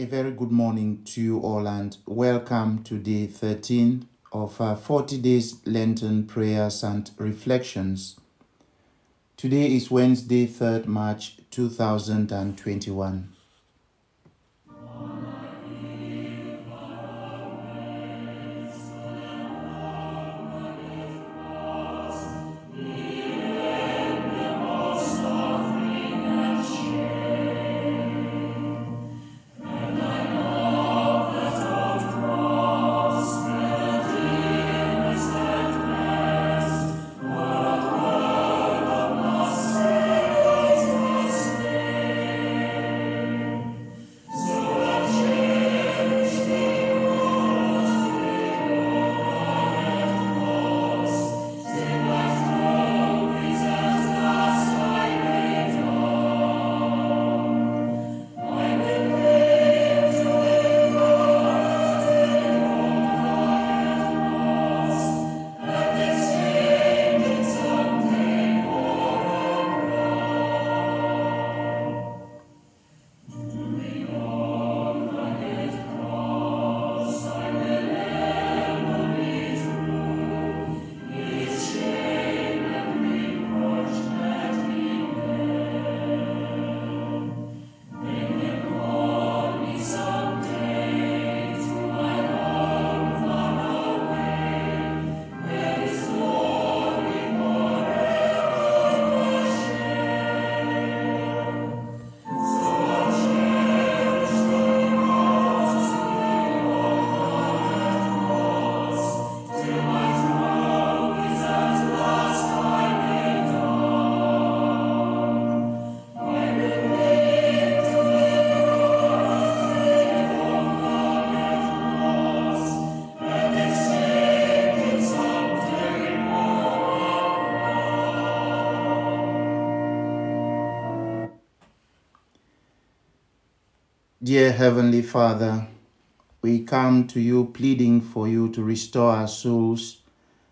A very good morning to you all and welcome to day 13 of our 40 days Lenten prayers and reflections. Today is Wednesday, 3rd March 2021. Dear Heavenly Father, we come to you pleading for you to restore our souls,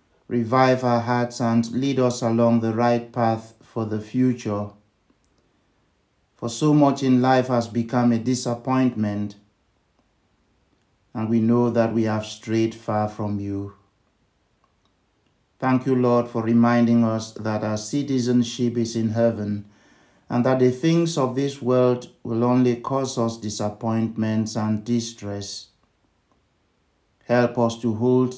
revive our hearts, and lead us along the right path for the future. For so much in life has become a disappointment, and we know that we have strayed far from you. Thank you, Lord, for reminding us that our citizenship is in heaven, and that the things of this world will only cause us disappointments and distress. Help us to hold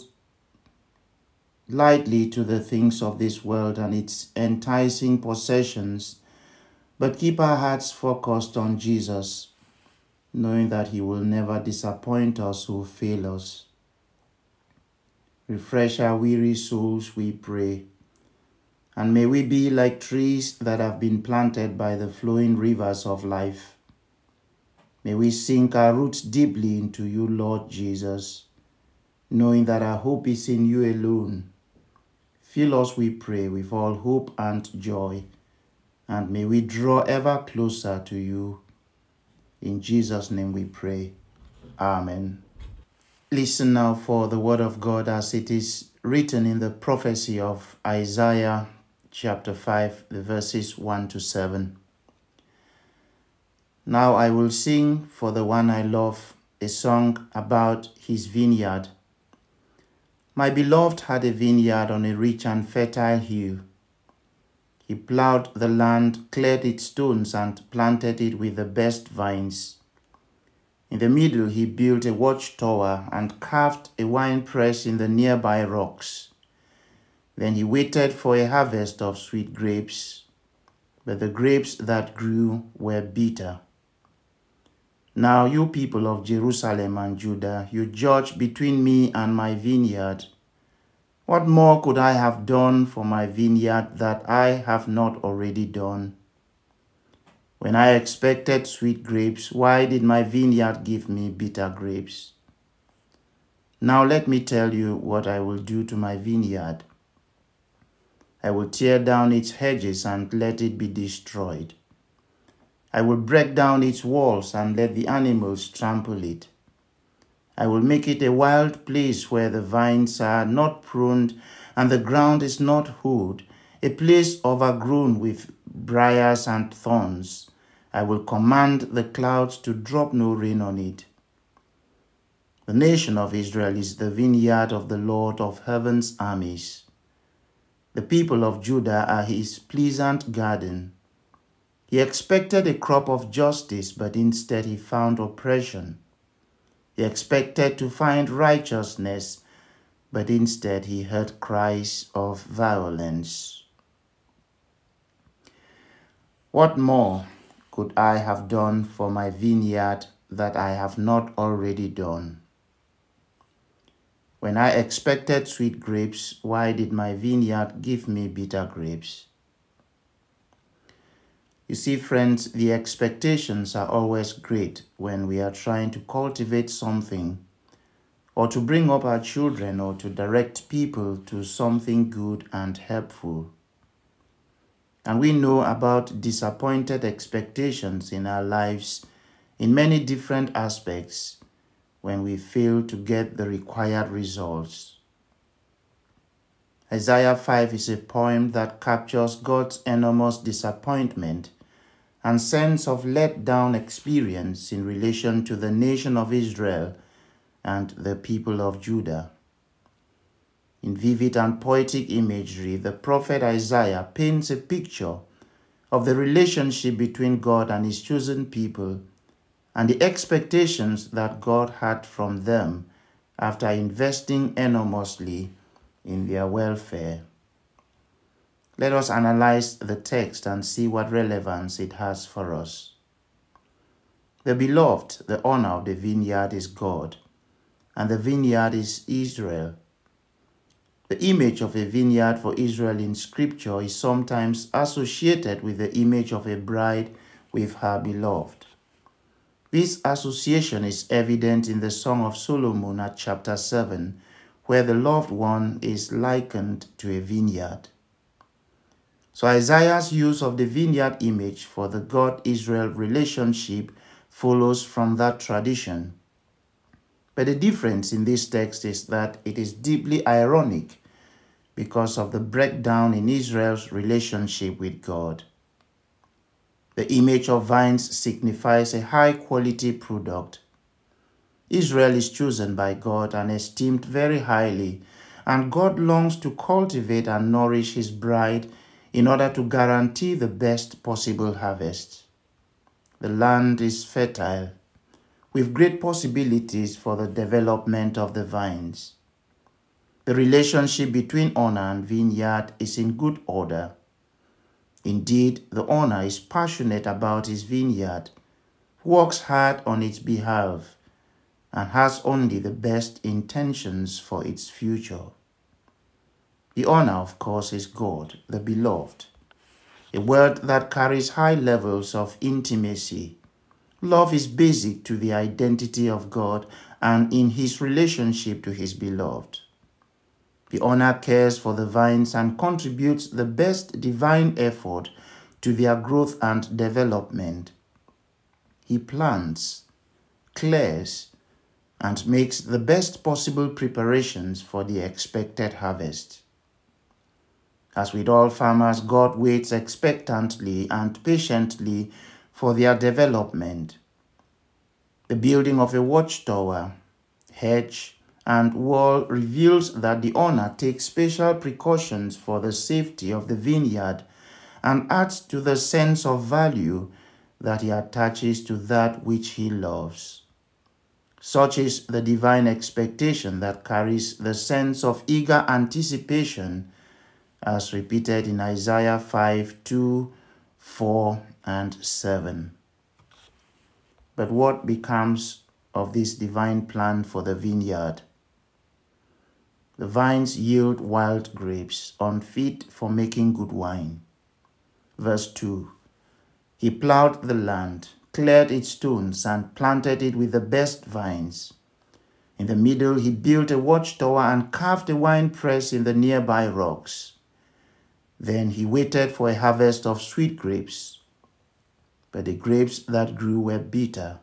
lightly to the things of this world and its enticing possessions, but keep our hearts focused on Jesus, knowing that he will never disappoint us or fail us. Refresh our weary souls, we pray, and may we be like trees that have been planted by the flowing rivers of life. May we sink our roots deeply into you, Lord Jesus, knowing that our hope is in you alone. Fill us, we pray, with all hope and joy, and may we draw ever closer to you. In Jesus' name we pray. Amen. Listen now for the word of God as it is written in the prophecy of Isaiah chapter 5, the verses 1 to 7. Now I will sing for the one I love a song about his vineyard. My beloved had a vineyard on a rich and fertile hill. He plowed the land, cleared its stones, and planted it with the best vines. In the middle he built a watchtower and carved a winepress in the nearby rocks. Then he waited for a harvest of sweet grapes, but the grapes that grew were bitter. Now you people of Jerusalem and Judah, you judge between me and my vineyard. What more could I have done for my vineyard that I have not already done? When I expected sweet grapes, why did my vineyard give me bitter grapes? Now let me tell you what I will do to my vineyard. I will tear down its hedges and let it be destroyed. I will break down its walls and let the animals trample it. I will make it a wild place where the vines are not pruned and the ground is not hoed, a place overgrown with briars and thorns, I will command the clouds to drop no rain on it. The nation of Israel is the vineyard of the Lord of heaven's armies. The people of Judah are his pleasant garden. He expected a crop of justice, but instead he found oppression. He expected to find righteousness, but instead he heard cries of violence. What more could I have done for my vineyard that I have not already done? When I expected sweet grapes, why did my vineyard give me bitter grapes? You see, friends, the expectations are always great when we are trying to cultivate something, or to bring up our children, or to direct people to something good and helpful. And we know about disappointed expectations in our lives in many different aspects when we fail to get the required results. Isaiah 5 is a poem that captures God's enormous disappointment and sense of let-down experience in relation to the nation of Israel and the people of Judah. In vivid and poetic imagery, the prophet Isaiah paints a picture of the relationship between God and his chosen people and the expectations that God had from them after investing enormously in their welfare. Let us analyze the text and see what relevance it has for us. The beloved, the owner of the vineyard is God, and the vineyard is Israel. The image of a vineyard for Israel in Scripture is sometimes associated with the image of a bride with her beloved. This association is evident in the Song of Solomon at chapter 7, where the loved one is likened to a vineyard. So Isaiah's use of the vineyard image for the God-Israel relationship follows from that tradition. But the difference in this text is that it is deeply ironic because of the breakdown in Israel's relationship with God. The image of vines signifies a high-quality product. Israel is chosen by God and esteemed very highly, and God longs to cultivate and nourish his bride in order to guarantee the best possible harvest. The land is fertile, with great possibilities for the development of the vines. The relationship between owner and vineyard is in good order. Indeed, the owner is passionate about his vineyard, works hard on its behalf, and has only the best intentions for its future. The owner, of course, is God, the beloved, a word that carries high levels of intimacy. Love is basic to the identity of God and in his relationship to his beloved. The owner cares for the vines and contributes the best divine effort to their growth and development. He plants, clears, and makes the best possible preparations for the expected harvest. As with all farmers, God waits expectantly and patiently for their development. The building of a watchtower, hedge, and wall reveals that the owner takes special precautions for the safety of the vineyard and adds to the sense of value that he attaches to that which he loves. Such is the divine expectation that carries the sense of eager anticipation as repeated in Isaiah 5:2, 4, and 7. But what becomes of this divine plan for the vineyard? The vines yield wild grapes, unfit for making good wine. Verse 2. He plowed the land, cleared its stones, and planted it with the best vines. In the middle he built a watchtower and carved a winepress in the nearby rocks. Then he waited for a harvest of sweet grapes, but the grapes that grew were bitter.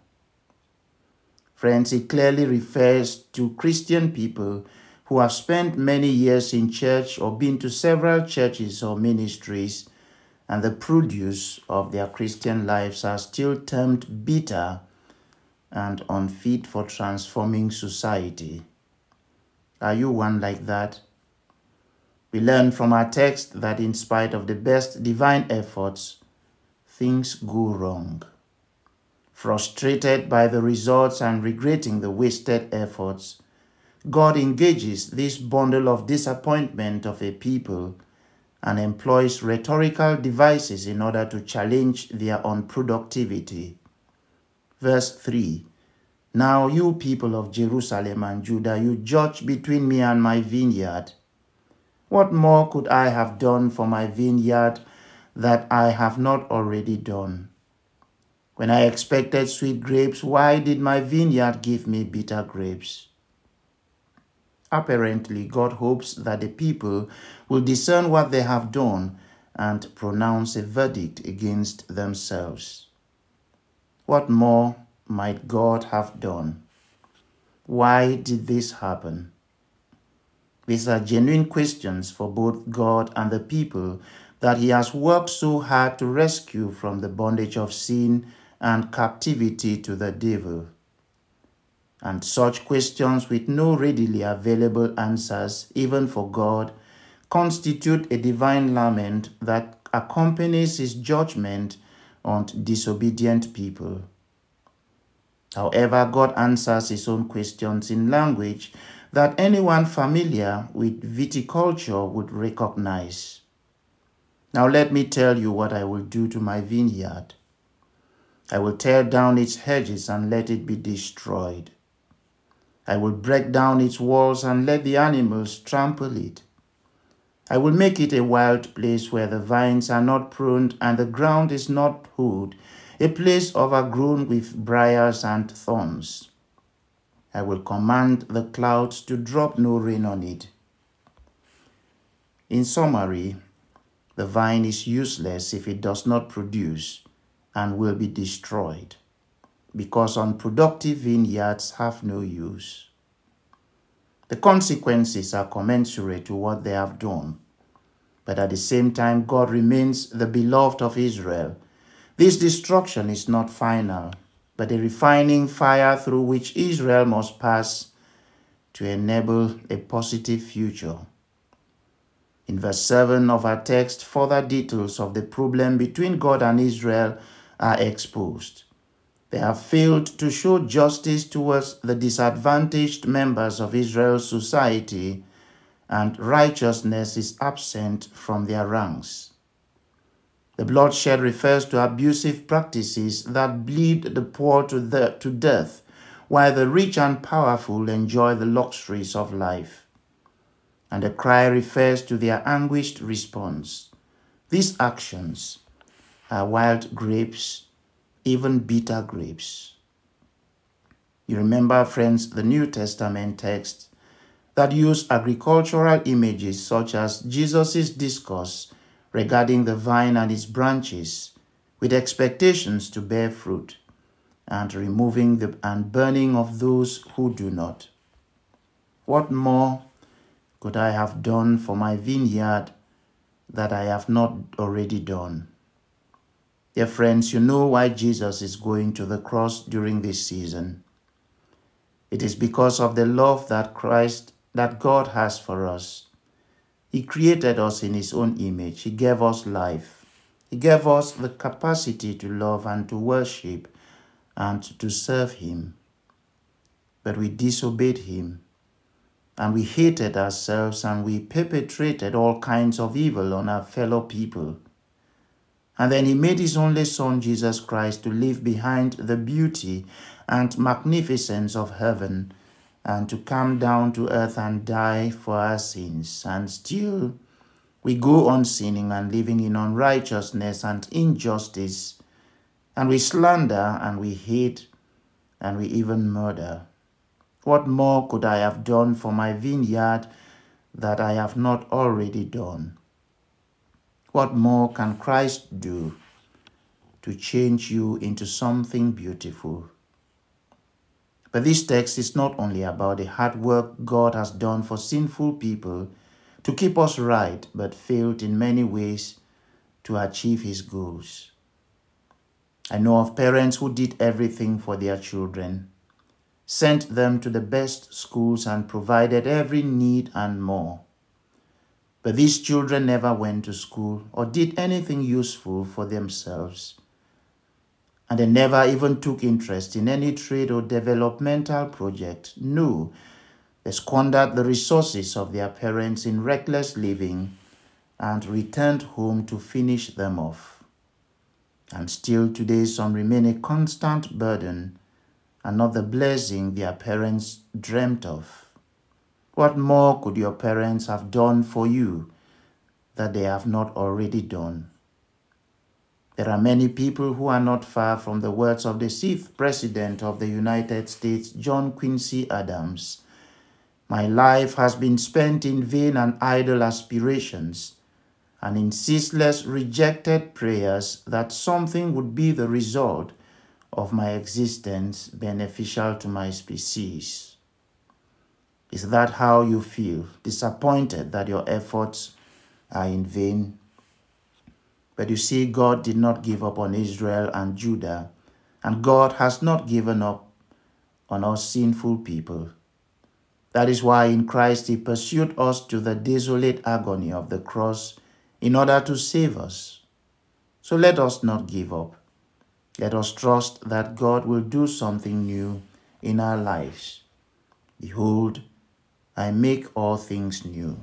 Friends, it clearly refers to Christian people who have spent many years in church or been to several churches or ministries and the produce of their Christian lives are still termed bitter and unfit for transforming society. Are you one like that? We learn from our text that in spite of the best divine efforts, things go wrong. Frustrated by the results and regretting the wasted efforts, God engages this bundle of disappointment of a people and employs rhetorical devices in order to challenge their unproductivity. Verse 3, "Now you people of Jerusalem and Judah, you judge between me and my vineyard. What more could I have done for my vineyard that I have not already done? When I expected sweet grapes, why did my vineyard give me bitter grapes?" Apparently, God hopes that the people will discern what they have done and pronounce a verdict against themselves. What more might God have done? Why did this happen? These are genuine questions for both God and the people that He has worked so hard to rescue from the bondage of sin and captivity to the devil. And such questions with no readily available answers, even for God, constitute a divine lament that accompanies His judgment on disobedient people. However, God answers His own questions in language that anyone familiar with viticulture would recognize. "Now let me tell you what I will do to my vineyard. I will tear down its hedges and let it be destroyed. I will break down its walls and let the animals trample it. I will make it a wild place where the vines are not pruned and the ground is not hoed, a place overgrown with briars and thorns. I will command the clouds to drop no rain on it." In summary, the vine is useless if it does not produce and will be destroyed, because unproductive vineyards have no use. The consequences are commensurate to what they have done, but at the same time, God remains the beloved of Israel. This destruction is not final, but a refining fire through which Israel must pass to enable a positive future. In verse 7 of our text, further details of the problem between God and Israel are exposed. They have failed to show justice towards the disadvantaged members of Israel's society, and righteousness is absent from their ranks. The bloodshed refers to abusive practices that bleed the poor to death, while the rich and powerful enjoy the luxuries of life. And the cry refers to their anguished response. These actions are wild grapes, even bitter grapes. You remember, friends, the New Testament text that use agricultural images such as Jesus' discourse regarding the vine and its branches, with expectations to bear fruit, and removing and burning of those who do not. What more could I have done for my vineyard that I have not already done? Dear friends, you know why Jesus is going to the cross during this season. It is because of the love that God has for us. He created us in His own image. He gave us life. He gave us the capacity to love and to worship and to serve Him. But we disobeyed Him, and we hated ourselves, and we perpetrated all kinds of evil on our fellow people. And then He made His only Son, Jesus Christ, to leave behind the beauty and magnificence of heaven and to come down to earth and die for our sins. And still we go on sinning and living in unrighteousness and injustice, and we slander and we hate and we even murder. What more could I have done for my vineyard that I have not already done? What more can Christ do to change you into something beautiful? But this text is not only about the hard work God has done for sinful people to keep us right, but failed in many ways to achieve his goals. I know of parents who did everything for their children, sent them to the best schools and provided every need and more. But these children never went to school or did anything useful for themselves. And they never even took interest in any trade or developmental project. No, they squandered the resources of their parents in reckless living and returned home to finish them off. And still today some remain a constant burden and not the blessing their parents dreamt of. What more could your parents have done for you that they have not already done? There are many people who are not far from the words of the 6th President of the United States, John Quincy Adams. My life has been spent in vain and idle aspirations, and in ceaseless rejected prayers that something would be the result of my existence beneficial to my species. Is that how you feel? Disappointed that your efforts are in vain? But you see, God did not give up on Israel and Judah, and God has not given up on us sinful people. That is why in Christ he pursued us to the desolate agony of the cross in order to save us. So let us not give up. Let us trust that God will do something new in our lives. Behold, I make all things new.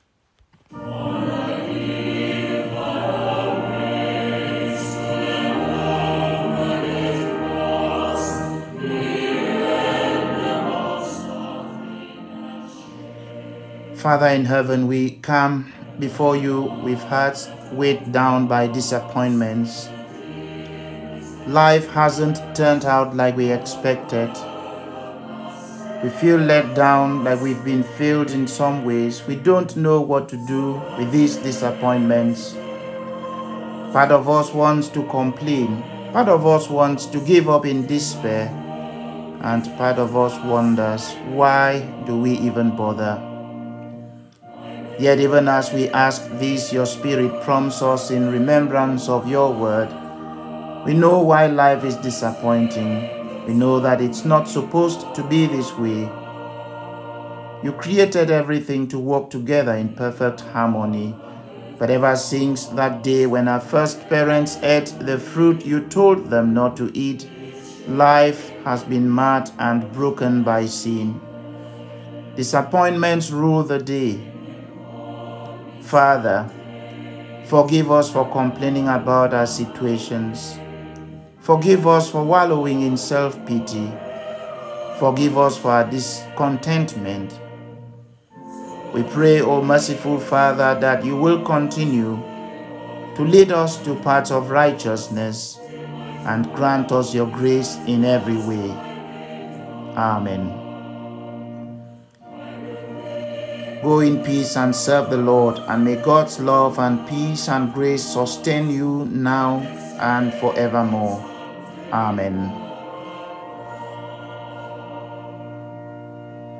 Father in heaven, we come before you with hearts weighed down by disappointments. Life hasn't turned out like we expected. We feel let down, like we've been failed in some ways. We don't know what to do with these disappointments. Part of us wants to complain. Part of us wants to give up in despair. And part of us wonders, why do we even bother? Yet even as we ask this, your Spirit prompts us in remembrance of your word. We know why life is disappointing. We know that it's not supposed to be this way. You created everything to work together in perfect harmony. But ever since that day when our first parents ate the fruit you told them not to eat, life has been marred and broken by sin. Disappointments rule the day. Father, forgive us for complaining about our situations. Forgive us for wallowing in self-pity. Forgive us for our discontentment. We pray, O merciful Father, that you will continue to lead us to paths of righteousness and grant us your grace in every way. Amen. Go in peace and serve the Lord, and may God's love and peace and grace sustain you now and forevermore. Amen.